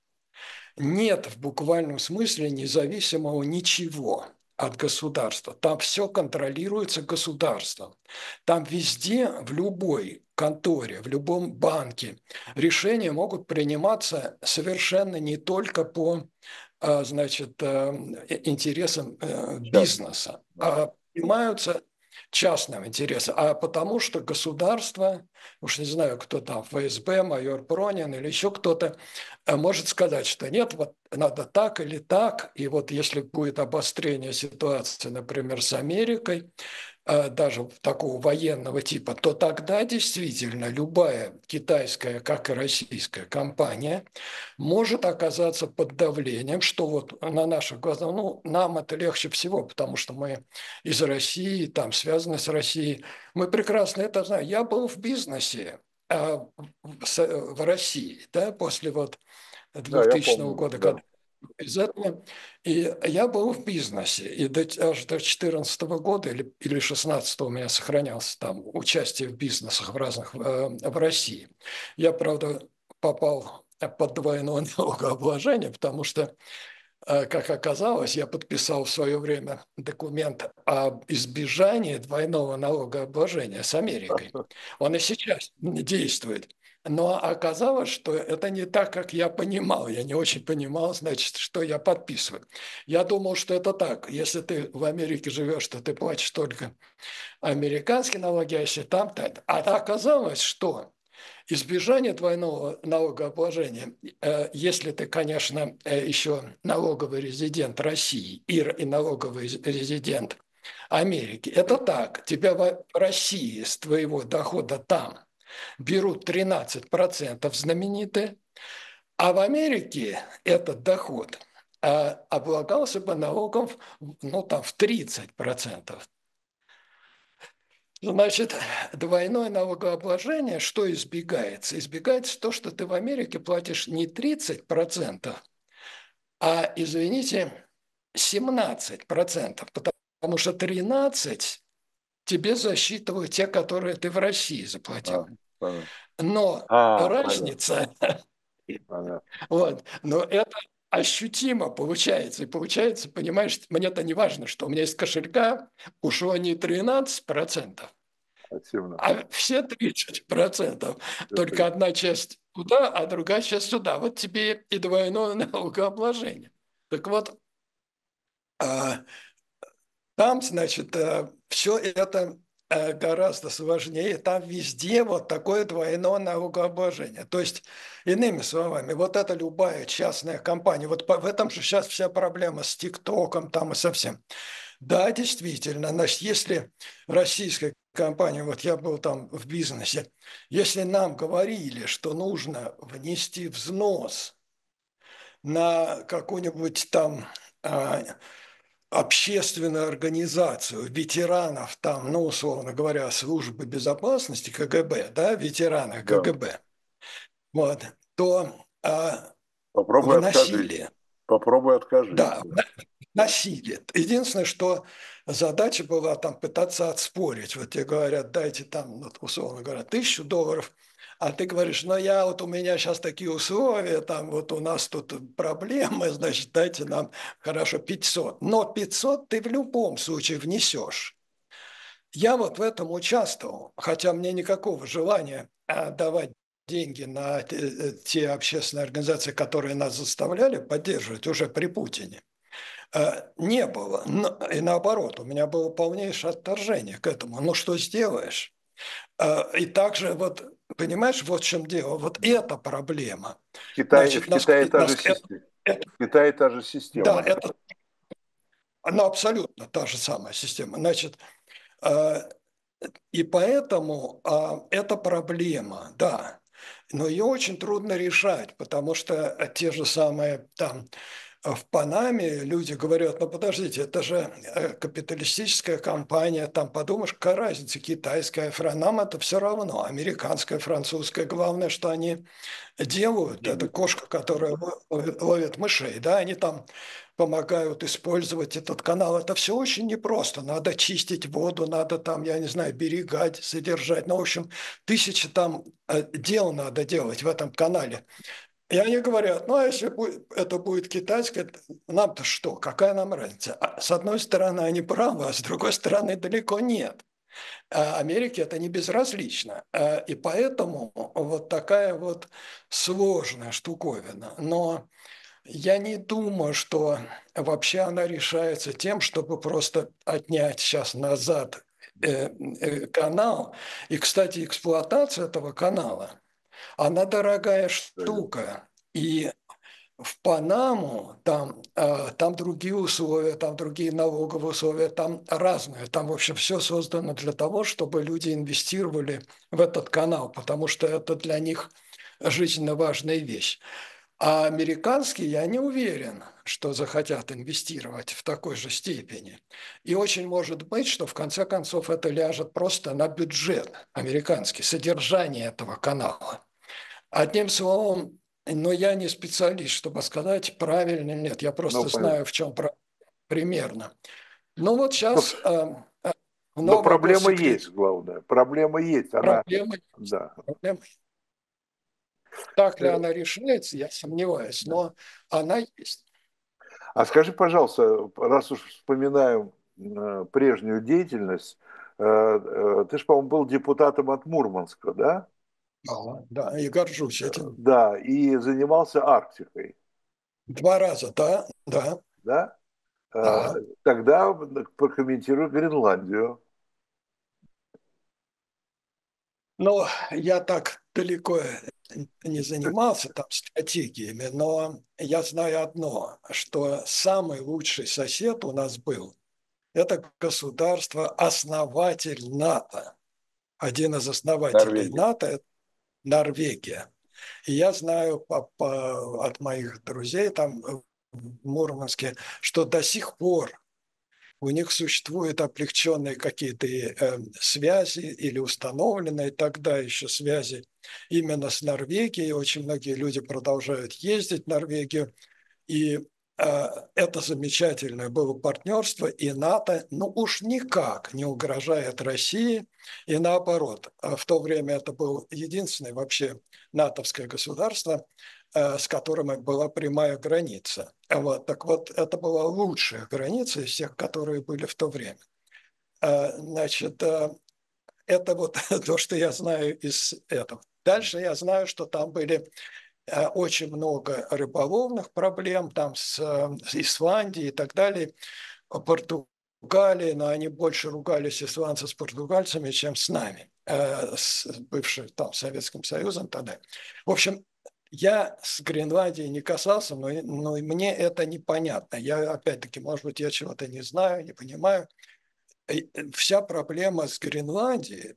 нет в буквальном смысле независимого ничего от государства. Там все контролируется государством. Там везде, в любой конторе, в любом банке решения могут приниматься совершенно не только по а, значит, э, интересам э, Частным. бизнеса, Да. а принимаются частным интересом, а потому что государство, уж не знаю, кто там, ФСБ, майор Пронин или еще кто-то, э, может сказать, что нет, вот надо так или так, и вот если будет обострение ситуации, например, с Америкой, э, даже такого военного типа, то тогда действительно любая китайская, как и российская компания может оказаться под давлением, что вот на наших глазах, ну, нам это легче всего, потому что мы из России, там связаны с Россией. Мы прекрасно это знаем. Я был в бизнесе а, в, с- в России, да, после вот Да, я двухтысячного помню, года, да. когда из этого. И я был в бизнесе, и до, аж до четырнадцатого года или, или шестнадцатого у меня сохранялся там участие в бизнесах в разных э, в России. Я, правда, попал под двойное налогообложение, потому что, э, как оказалось, я подписал в свое время документ об избежании двойного налогообложения с Америкой. Он и сейчас действует. Но оказалось, что это не так, как я понимал. Я не очень понимал, значит, что я подписываю. Я думал, что это так. Если ты в Америке живешь, то ты платишь только американские налоги, а если там-то. А оказалось, что избежание двойного налогообложения, э, если ты, конечно, э, еще налоговый резидент России и и налоговый резидент Америки, это так. Тебя в России с твоего дохода там берут тринадцать процентов знаменитые, а в Америке этот доход а, облагался бы налогом ну, там, в тридцать процентов. Значит, двойное налогообложение, что избегается? Избегается то, что ты в Америке платишь не тридцать процентов, а, извините, семнадцать процентов, потому что тринадцать тебе засчитывают те, которые ты в России А, заплатил. понятно. Но А, понятно, разница, понятно. вот, но это ощутимо получается. И получается, понимаешь, мне-то не важно, что у меня из кошелька ушло не тринадцать процентов, Спасибо. а все тридцать процентов. Только Это одна часть туда, а другая часть сюда. Вот тебе и двойное налогообложение. Так вот, а, там, значит, все это э, гораздо сложнее. Там везде вот такое двойное налогообложение. То есть, иными словами, вот это любая частная компания, вот по- в этом же сейчас вся проблема с ТикТоком там и со всем. Да, действительно, значит, если российская компания, вот я был там в бизнесе, если нам говорили, что нужно внести взнос на какую-нибудь там а, общественную организацию ветеранов, там, ну, условно говоря, службы безопасности, КГБ, да, ветераны Да. КГБ, вот, то а, Попробуй откажись. вносили, Попробуй откажись. да, носили. Единственное, что задача была там пытаться отспорить. Вот тебе говорят, дайте там, вот, условно говоря, тысячу долларов, а ты говоришь, ну я вот у меня сейчас такие условия, там вот у нас тут проблемы, значит, дайте нам, хорошо, пятьсот. Но пятьсот ты в любом случае внесешь. Я вот в этом участвовал, хотя мне никакого желания а, давать деньги на те, э, те общественные организации, которые нас заставляли поддерживать уже при Путине. Э, не было. Но, и наоборот, у меня было полнейшее отторжение к этому. Ну что сделаешь? Э, и также вот, понимаешь, вот в чем дело. Вот эта проблема. В Китае, Значит, в нас, Китае та же нас, это, система. это- В Китае та же да, система, да. это ну, абсолютно та же самая система. Значит, э, и поэтому а, это проблема, да. Но ее очень трудно решать, потому что те же самые там а в Панаме люди говорят, ну подождите, это же э, капиталистическая компания, там подумаешь, какая разница, китайская, фра- нам это все равно, американская, французская, главное, что они делают, это Деньги. кошка, которая ловит ловит мышей, да, они там помогают использовать этот канал, это все очень непросто, надо чистить воду, надо там, я не знаю, берегать, содержать, ну, в общем, тысячи там э, дел надо делать в этом канале. И они говорят, ну а если будет, это будет китайское, нам-то что, какая нам разница? А с одной стороны они правы, а с другой стороны далеко нет. А Америке это не безразлично. А, И поэтому вот такая вот сложная штуковина. Но я не думаю, что вообще она решается тем, чтобы просто отнять сейчас назад э, э, канал. И, кстати, эксплуатация этого канала, она дорогая штука. И в Панаму там, а, там другие условия, там другие налоговые условия, там разные. Там, в общем, все создано для того, чтобы люди инвестировали в этот канал, потому что это для них жизненно важная вещь. А американские, я не уверен, что захотят инвестировать в такой же степени. И очень может быть, что в конце концов это ляжет просто на бюджет американский, содержание этого канала. Одним словом, но я не специалист, чтобы сказать, правильно или нет. Я Ну, просто понятно. знаю, в чем примерно. Ну вот Но, сейчас э, э, но новый проблема госсекретарь. есть, главное. Проблема есть. Она, Проблема есть. да. Проблема. Так ли Э, она решается, я сомневаюсь, но она есть. А скажи, пожалуйста, раз уж вспоминаем э, прежнюю деятельность, э, э, ты же, по-моему, был депутатом от Мурманска, да? Ага, да, и горжусь этим. Да, и занимался Арктикой, Два раза, да, да, да? Э, да. Тогда прокомментирую Гренландию. Но я так далеко не занимался там стратегиями, но я знаю одно, что самый лучший сосед у нас был – это государство-основатель НАТО. Один из основателей Норвегия. НАТО – это Норвегия. И я знаю по, по, от моих друзей там в Мурманске, что до сих пор у них существуют облегченные какие-то э, связи или установленные тогда еще связи именно с Норвегией. Очень многие люди продолжают ездить в Норвегию. И э, это замечательное было партнерство, и НАТО, ну уж никак не угрожает России, и наоборот. А в то время это было единственное вообще натовское государство, э, с которым была прямая граница. Вот, так вот, это была лучшая граница из всех, которые были в то время. Э, Значит, э, это вот то, что я знаю из этого. Дальше я знаю, что там были э, очень много рыболовных проблем там с, э, с Исландией и так далее. ругали, но они больше ругались исландцы с португальцами, чем с нами, э, с бывшим там Советским Союзом тогда. В общем, я с Гренландией не касался, но, но и мне это непонятно. Я, опять-таки, может быть, я чего-то не знаю, не понимаю. И вся проблема с Гренландией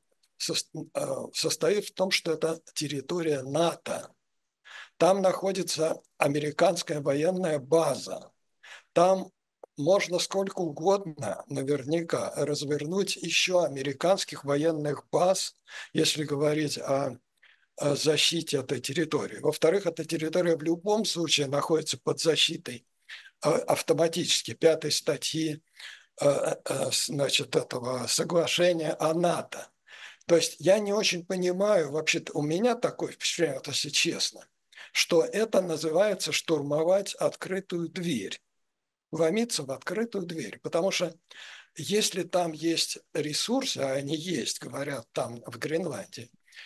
состоит в том, что это территория НАТО. Там находится американская военная база. Там можно сколько угодно наверняка развернуть еще американских военных баз, если говорить о, о защите этой территории. Во-вторых, эта территория в любом случае находится под защитой э, автоматически пятой статьи э, э, значит, этого соглашения о НАТО. То есть я не очень понимаю, вообще-то у меня такое впечатление, вот если честно, что это называется штурмовать открытую дверь, вломиться в открытую дверь. Потому что если там есть ресурсы, а они есть, говорят, там в Гренландии,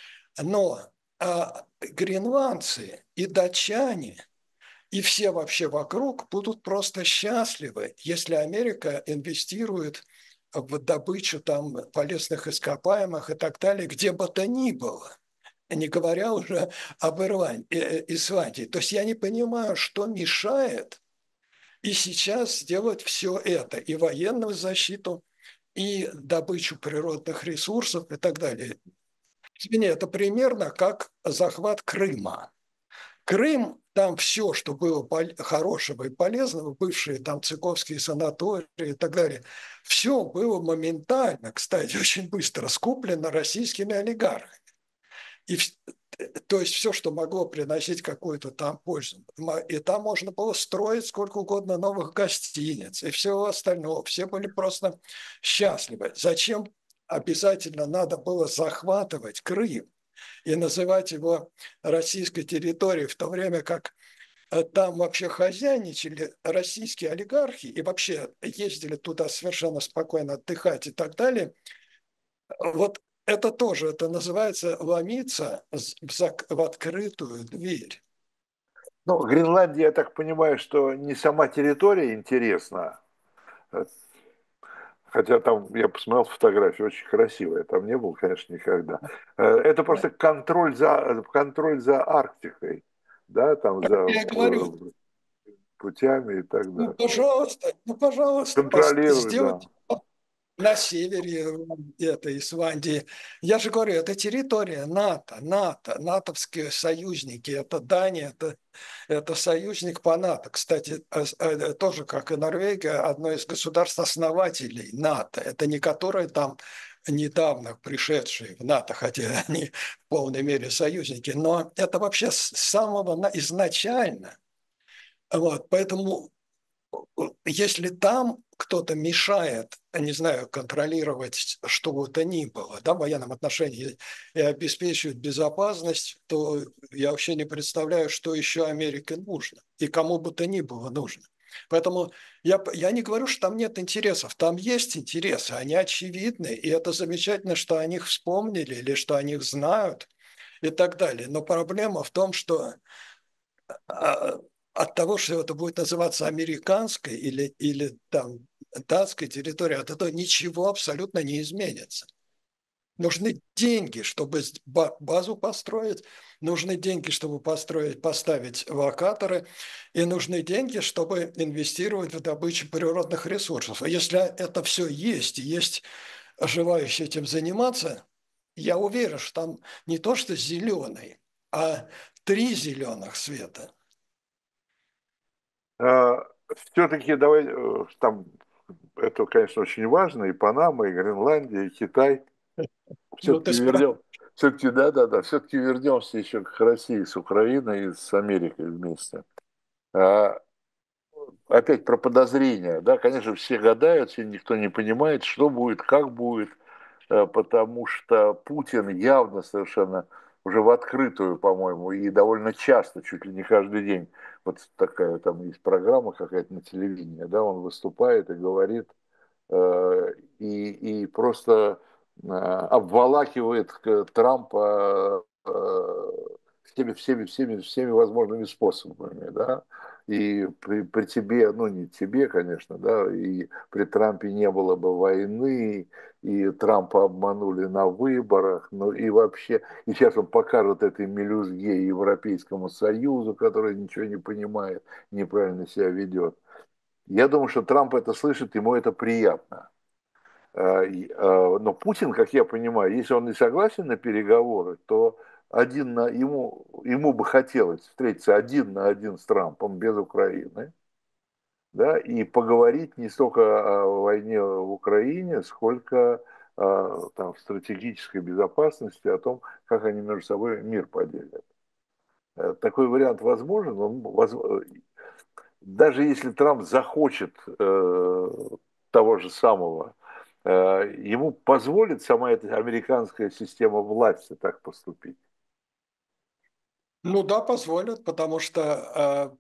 но а, гренландцы и датчане, и все вообще вокруг будут просто счастливы, если Америка инвестирует в добычу там полезных ископаемых и так далее, где бы то ни было, не говоря уже об Ирландии, э, Исландии. То есть я не понимаю, что мешает и сейчас сделать все это, и военную защиту, и добычу природных ресурсов и так далее. Извини, это примерно как захват Крыма. Крым, там все, что было хорошего и полезного, бывшие там цыковские санатории и так далее, все было моментально, кстати, очень быстро скуплено российскими олигархами. И, то есть все, что могло приносить какую-то там пользу. И там можно было строить сколько угодно новых гостиниц и всего остального. Все были просто счастливы. Зачем обязательно надо было захватывать Крым и называть его российской территорией, в то время как там вообще хозяйничали российские олигархи и вообще ездили туда совершенно спокойно отдыхать и так далее. Вот это тоже, это называется ломиться в открытую дверь. Ну, Гренландия, я так понимаю, что не сама территория интересна, хотя там, я посмотрел фотографии, очень красивая, там не был, конечно, никогда. Э, Это просто контроль за, контроль за Арктикой, да, там за Я говорю, путями и так ну, далее. пожалуйста, ну, пожалуйста, Контролирует, да. сделайте на севере этой Исландии. Я же говорю, это территория НАТО, НАТО, натовские союзники. Это Дания, это, это союзник по НАТО. Кстати, э, э, тоже, как и Норвегия, одно из государств-основателей НАТО. Это не которые там недавно пришедшие в НАТО, хотя они в полной мере союзники, но это вообще с самого изначально. Вот, поэтому если там кто-то мешает, не знаю, контролировать что бы то ни было, да, в военном отношении и обеспечивает безопасность, то я вообще не представляю, что еще Америке нужно и кому бы то ни было нужно. Поэтому я, я не говорю, что там нет интересов. Там есть интересы, они очевидны, и это замечательно, что о них вспомнили или что о них знают и так далее. Но проблема в том, что а, от того, что это будет называться американской или, или там датской территорией, от этого ничего абсолютно не изменится. Нужны деньги, чтобы базу построить, нужны деньги, чтобы построить, поставить локаторы, и нужны деньги, чтобы инвестировать в добычу природных ресурсов. А если это все есть, и есть желающие этим заниматься, я уверен, что там не то, что зеленый, а три зеленых света. Все-таки давай, э, там, это, конечно, очень важно, и Панама, и Гренландия, и Китай. Ну, ты Все-таки спрашиваешь. вернем, все-таки, да, да, да, все-таки вернемся еще к России с Украиной и с Америкой вместе. А, опять про подозрения, да, конечно, все гадают, все никто не понимает, что будет, как будет, э, потому что Путин явно совершенно уже в открытую, по-моему, и довольно часто, чуть ли не каждый день, вот такая там есть программа какая-то на телевидении, да, он выступает и говорит, э, и, и просто э, обволакивает Трампа э, всеми, всеми, всеми, всеми возможными способами, да, и при, при тебе, ну не тебе, конечно, да, и при Трампе не было бы войны, и Трампа обманули на выборах, ну и вообще, и сейчас он покажет этой мелюзге Европейскому Союзу, который ничего не понимает, неправильно себя ведет. Я думаю, что Трамп это слышит, ему это приятно. А, и, а, Но Путин, как я понимаю, если он не согласен на переговоры, то один на, ему, ему бы хотелось встретиться один на один с Трампом без Украины, да, и поговорить не столько о войне в Украине, сколько а, там, в стратегической безопасности, о том, как они между собой мир поделят. Э, Такой вариант возможен, он воз- даже если Трамп захочет э, того же самого, э, ему позволит сама эта американская система власти так поступить. Ну да, позволят, потому что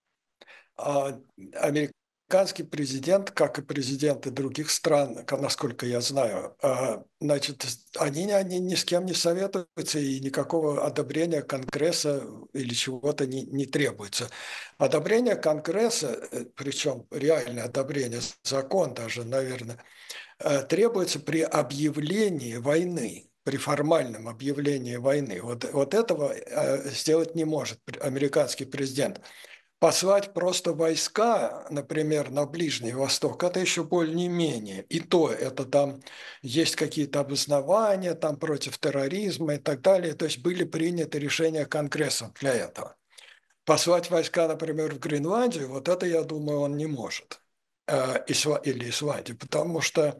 а, американский президент, как и президенты других стран, ка- насколько я знаю, а, значит, они, они ни с кем не советуются и никакого одобрения Конгресса или чего-то не, не требуется. Одобрение Конгресса, э, причем реальное одобрение, закон даже, наверное, э, требуется при объявлении войны, при формальном объявлении войны. Вот, вот этого э, сделать не может американский президент. Послать просто войска, например, на Ближний Восток, это еще более-менее. И то это там есть какие-то обоснования там против терроризма и так далее. То есть были приняты решения Конгрессом для этого. Послать войска, например, в Гренландию, вот это, я думаю, он не может. Э, Или Исландию, потому что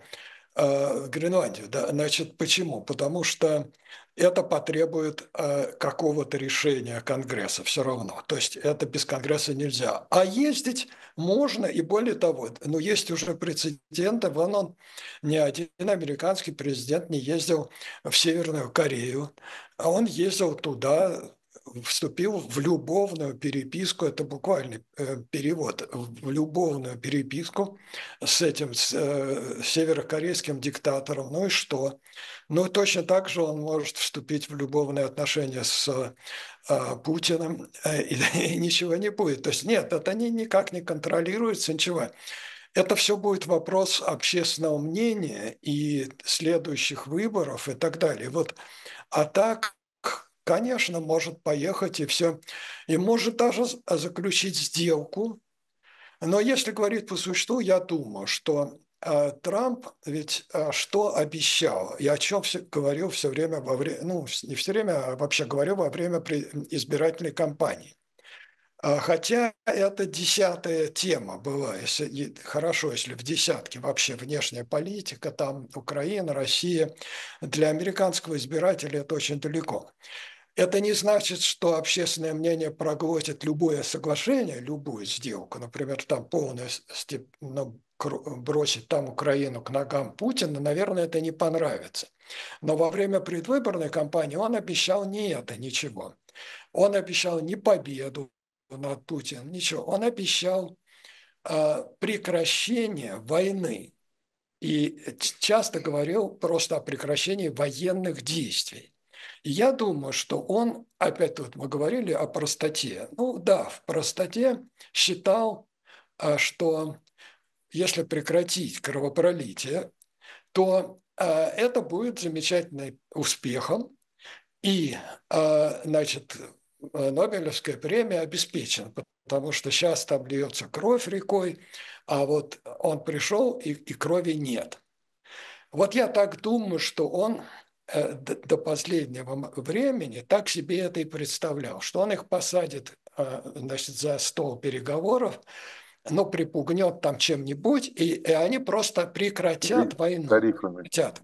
э, Гренландию, да, значит, почему? Потому что это потребует э, какого-то решения Конгресса все равно. То есть это без Конгресса нельзя. А ездить можно, и более того, ну, есть уже прецеденты, вон он, ни один американский президент не ездил в Северную Корею, а он ездил туда, вступил в любовную переписку, это буквальный э, перевод, в любовную переписку с этим с, э, северокорейским диктатором. Ну и что? Ну, точно так же он может вступить в любовные отношения с э, Путиным, э, и, и ничего не будет. То есть нет, это не, никак не контролируется, ничего. Это все будет вопрос общественного мнения и следующих выборов и так далее. Вот, а так, конечно, может поехать и все. И может даже заключить сделку, но если говорить по существу, я думаю, что э, Трамп ведь э, что обещал и о чем все, говорил все время во время, ну, не все время, а вообще говорил во время избирательной кампании. А, Хотя это десятая тема была, если, хорошо, если в десятке вообще внешняя политика, там Украина, Россия, для американского избирателя это очень далеко. Это не значит, что общественное мнение проглотит любое соглашение, любую сделку, например, там полное ну, бросить там Украину к ногам Путина, наверное, это не понравится. Но во время предвыборной кампании он обещал не это, ничего. Он обещал не победу над Путиным, ничего. Он обещал э, прекращение войны и часто говорил просто о прекращении военных действий. И я думаю, что он, опять вот мы говорили о простоте, ну да, в простоте считал, а, что если прекратить кровопролитие, то а, это будет замечательным успехом, и, а, значит, Нобелевская премия обеспечена, потому что сейчас там льется кровь рекой, а вот он пришел, и, и крови нет. Вот я так думаю, что он э, до, до последнего времени так себе это и представлял, что он их посадит э, значит, за стол переговоров, но припугнет там чем-нибудь, и, и они просто прекратят войну. Тарифами. Прекратят,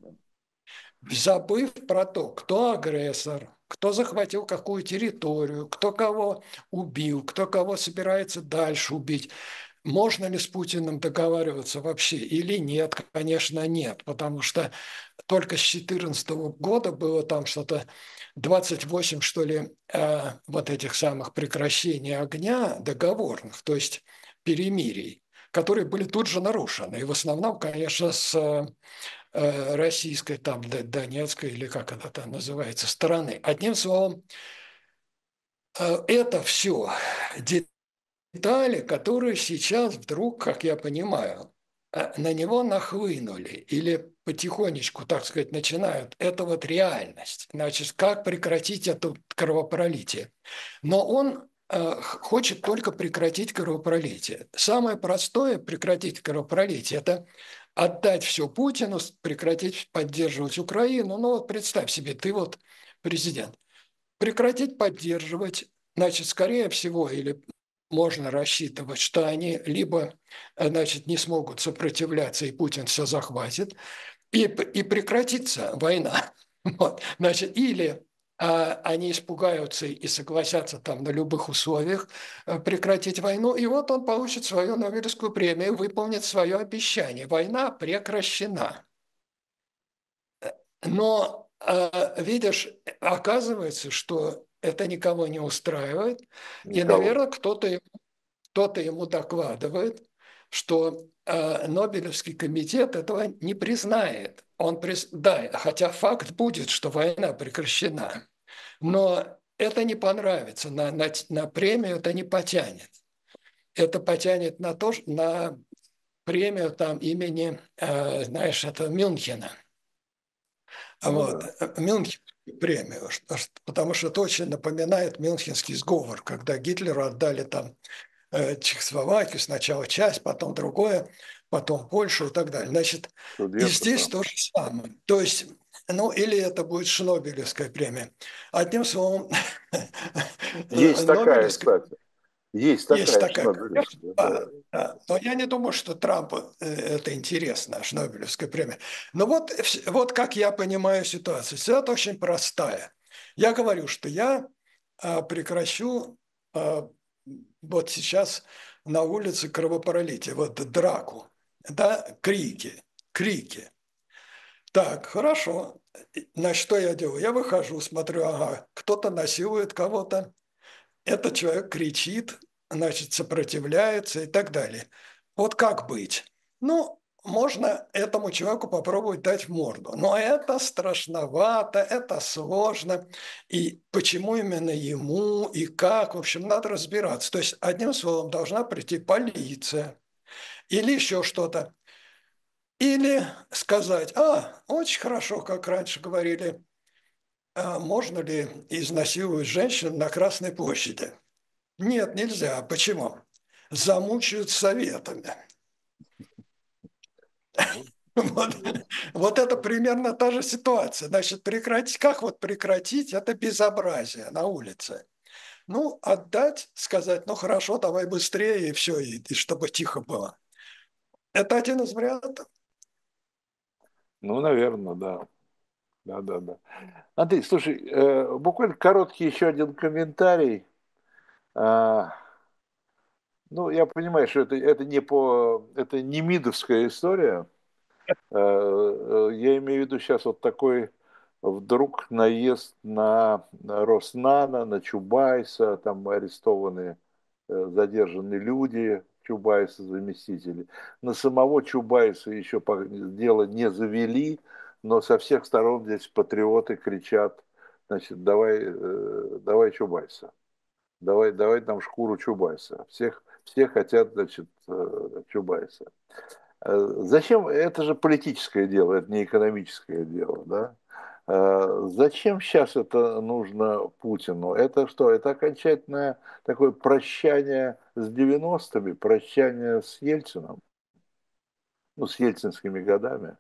забыв про то, кто агрессор, кто захватил какую территорию, кто кого убил, кто кого собирается дальше убить. Можно ли с Путиным договариваться вообще или нет? Конечно, нет, потому что только с две тысячи четырнадцатого года было там что-то двадцать восемь, что ли, э, вот этих самых прекращений огня договорных, то есть перемирий, которые были тут же нарушены. И в основном, конечно, с э, российской, там, Донецкой, или как она там называется, стороны. Одним словом, это все детали, которые сейчас вдруг, как я понимаю, на него нахлынули или потихонечку, так сказать, начинают. Это вот реальность. Значит, как прекратить это кровопролитие? Но он э, хочет только прекратить кровопролитие. Самое простое прекратить кровопролитие – это отдать все Путину, прекратить поддерживать Украину. Ну вот представь себе, ты вот президент. Прекратить поддерживать, значит, скорее всего, или можно рассчитывать, что они либо, значит, не смогут сопротивляться, и Путин все захватит, и, и прекратится война. Вот. Значит, или а, они испугаются и согласятся там на любых условиях а, прекратить войну, и вот он получит свою Нобелевскую премию, выполнит свое обещание. Война прекращена. Но, а, видишь, оказывается, что это никого не устраивает, и, Никого. наверное, кто-то кто-то ему докладывает, что э, Нобелевский комитет этого не признает. Он приз... Да, хотя факт будет, что война прекращена, но это не понравится, на, на, на премию это не потянет. Это потянет на то, на премию там имени, э, знаешь, это Мюнхена. Ну Вот, да. Мюнхенскую премию, потому что это очень напоминает Мюнхенский сговор, когда Гитлеру отдали там Чехословакию, сначала часть, потом другое, потом Польшу и так далее. Значит, и Судетка здесь там. то же самое. То есть, ну, или это будет Шнобелевская премия. Одним словом, Есть такая, Нобелевская кстати. Есть есть такая такая, конечно, Шнобелевская, да. да, да. Но я не думаю, что Трампу э, это интересно, Шнобелевская премия. Но вот, вс- вот как я понимаю ситуацию. Ситуация очень простая. Я говорю, что я а, прекращу а, вот сейчас на улице кровопролитие, вот драку, да, крики, крики. Так, хорошо. На что я делаю? Я выхожу, смотрю, ага, кто-то насилует кого-то, этот человек кричит, значит, сопротивляется и так далее. Вот как быть? Ну, можно этому человеку попробовать дать в морду. Но это страшновато, это сложно. И почему именно ему, и как, в общем, надо разбираться. То есть, одним словом, должна прийти полиция или еще что-то. Или сказать, а, очень хорошо, как раньше говорили, а можно ли изнасиловать женщин на Красной площади? Нет, нельзя. Почему? Замучают советами. Ну, Вот, вот это примерно та же ситуация. Значит, прекратить, как вот прекратить это безобразие на улице? Ну, отдать, сказать, ну хорошо, давай быстрее, и все, и, и чтобы тихо было. Это один из вариантов. ну, наверное, да. Да, да, да. Андрей, слушай, э, буквально короткий еще один комментарий. А, ну, я понимаю, что это, это не по, это не мидовская история. Э, э, Я имею в виду сейчас вот такой вдруг наезд на Роснано, на Чубайса, там арестованные, э, задержанные люди, Чубайса заместители. На самого Чубайса еще дело не завели, но со всех сторон здесь патриоты кричат, значит, давай, э, давай Чубайса, давай, давай там шкуру Чубайса. Всех, все хотят, значит, э, Чубайса. Э, Зачем? Это же политическое дело, это не экономическое дело, да? Э, Зачем сейчас это нужно Путину? Это что? Это окончательное такое прощание с девяностыми, прощание с Ельцином, ну, с ельцинскими годами.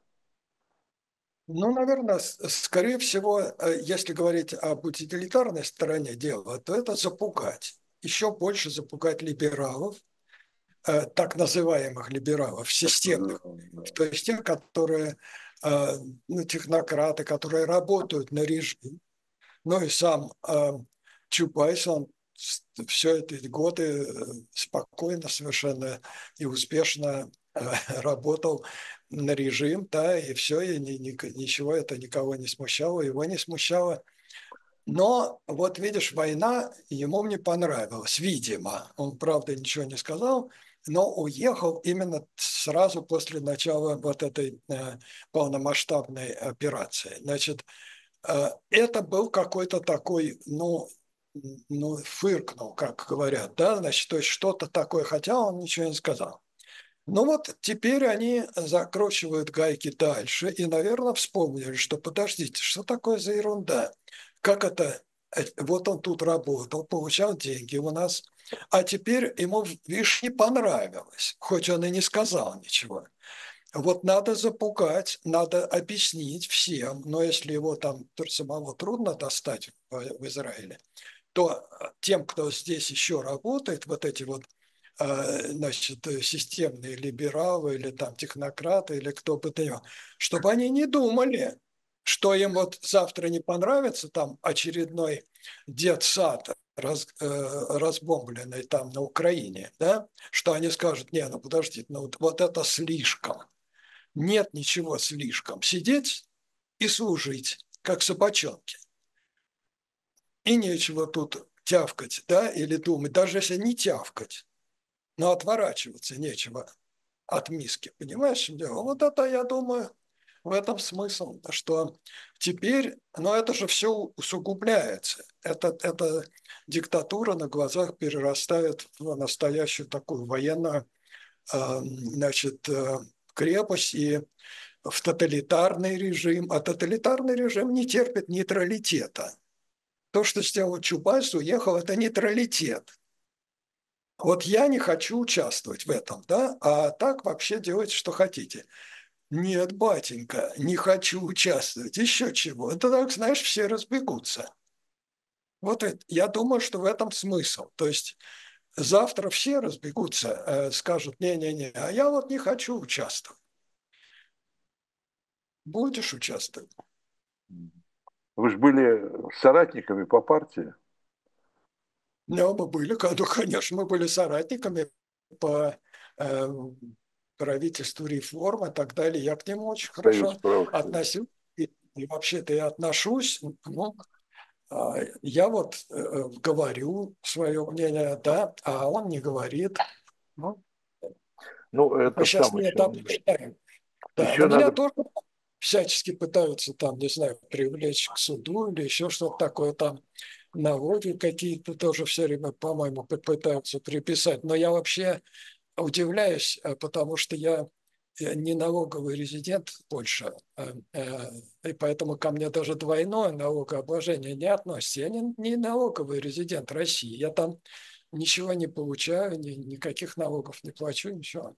Ну, наверное, скорее всего, э, если говорить об утилитарной стороне дела, то это запугать. Еще больше запугать либералов, э, так называемых либералов, системных, то есть тех, которые, э, ну, технократы, которые работают на режим. Ну и сам э, Чубайс, он все эти годы э, спокойно совершенно и успешно э, работал на режим, да, и все, и ни, ни, ничего это никого не смущало, его не смущало. Но вот видишь, война ему не понравилась, видимо. Он, правда, ничего не сказал, но уехал именно сразу после начала вот этой э, полномасштабной операции. Значит, э, это был какой-то такой, ну, ну, фыркнул, как говорят, да, значит, то есть что-то такое, хотя он ничего не сказал. Ну вот теперь они закручивают гайки дальше и, наверное, вспомнили, что подождите, что такое за ерунда? Как это? Э, Вот он тут работал, получал деньги у нас, а теперь ему, видишь, не понравилось, хоть он и не сказал ничего. Вот надо запугать, надо объяснить всем, но если его там самого трудно достать в, в Израиле, то э, тем, кто здесь еще работает, вот эти вот э, значит, э, системные либералы или там технократы или кто бы то ни было, чтобы они не думали, что им вот завтра не понравится там очередной детсад раз, э, разбомбленный там на Украине, да, что они скажут, не, ну подождите, ну вот, вот это слишком. Нет ничего слишком. Сидеть и служить, как собачонки. И нечего тут тявкать, да, или думать, даже если не тявкать, но отворачиваться нечего от миски, понимаешь, в чем дело? Вот это, я думаю, в этом смысл, что теперь, но это же все усугубляется. Это, это диктатура на глазах перерастает в настоящую такую военную, э, значит, э, крепость и в тоталитарный режим. А тоталитарный режим не терпит нейтралитета. То, что сделал Чубайс, уехал, это нейтралитет. Вот я не хочу участвовать в этом, да, а так вообще делайте, что хотите. Нет, батенька, не хочу участвовать. Еще чего. Это так, знаешь, все разбегутся. Вот это, я думаю, что в этом смысл. То есть завтра все разбегутся, э, скажут, не-не-не, а я вот не хочу участвовать. Будешь участвовать? Вы же были соратниками по партии. Ну, мы были, ну, конечно, мы были соратниками по э, правительству реформ и так далее. Я к нему очень Союз хорошо правых. относился. И, и вообще-то я отношусь. Ну, а, я вот э, говорю свое мнение, да, а он не говорит. Ну, Ну, мы это сейчас там не еще, это обсуждаем. Да, еще но меня надо, тоже всячески пытаются там, не знаю, привлечь к суду или еще что-то такое там, налоги какие-то тоже все время, по-моему, пытаются приписать. Но я вообще удивляюсь, э, потому что я э, не налоговый резидент Польши, э, э, и поэтому ко мне даже двойное налогообложение не относится. Я не, не налоговый резидент России, я там ничего не получаю, ни, никаких налогов не плачу, ничего.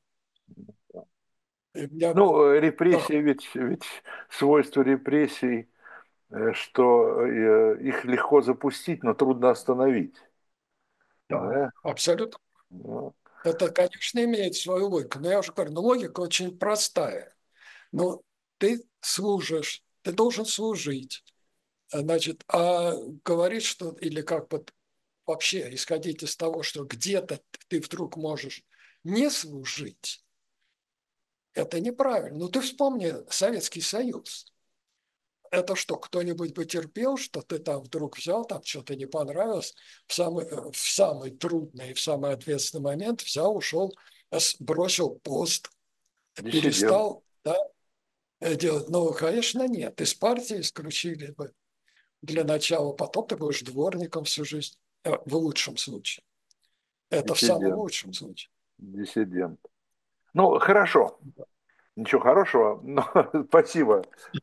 И я, ну, э, да, репрессии, ведь, ведь свойство репрессий, э, что э, их легко запустить, но трудно остановить. да, Да? абсолютно. Ну, Это, конечно, имеет свою логику, но я уже говорю, ну, логика очень простая. Ну, ты служишь, ты должен служить. Значит, а говорить, что, или как бы вообще исходить из того, что где-то ты вдруг можешь не служить, это неправильно. Ну, ты вспомни Советский Союз. Это что, кто-нибудь бы терпел, что ты там вдруг взял, там что-то не понравилось, в самый, э, в самый трудный, в самый ответственный момент взял, ушел, бросил пост, диссидент. перестал, да, э, делать. Ну, конечно, нет. Из партии исключили бы для начала, потом ты будешь дворником всю жизнь, э, в лучшем случае. Это в самом Диссидент. лучшем случае. Диссидент. Ну, хорошо. Ничего хорошего, но спасибо.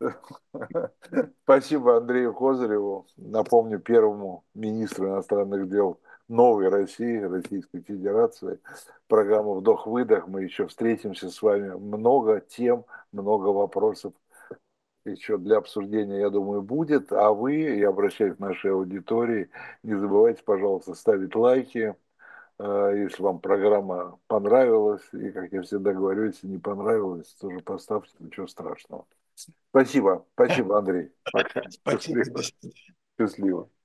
Спасибо Андрею Козыреву, напомню, первому министру иностранных дел новой России, Российской Федерации. Программа «Вдох-выдох». Мы еще встретимся с вами. Много тем, много вопросов еще для обсуждения, я думаю, будет. А вы, я обращаюсь к нашей аудитории, не забывайте, пожалуйста, ставить лайки, э, если вам программа понравилась. И, как я всегда говорю, если не понравилось, тоже поставьте, ничего страшного. Спасибо. Спасибо, Андрей. Пока. Спасибо. До Счастливо. свидания. Счастливо.